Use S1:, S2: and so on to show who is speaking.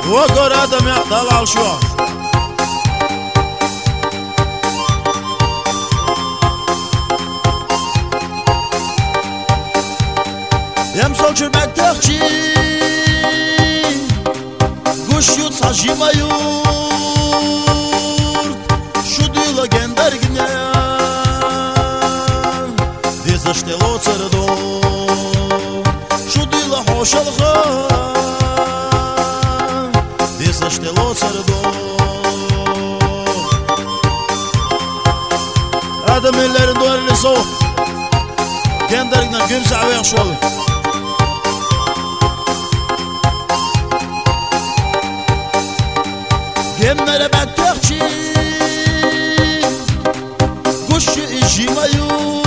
S1: وقر ادم يطلع الشوع يمسو شربك تخشي قش يتصع جيمايور شو ديلا جندر جنيا ديزا شتلو تردو شو ديلا حوش الخا ديزا شتلو تردو ادم اللي دور اللي صوت جندر جنيا جمسع ويخشوالي Gemlere bektekçi Kuş işi mayur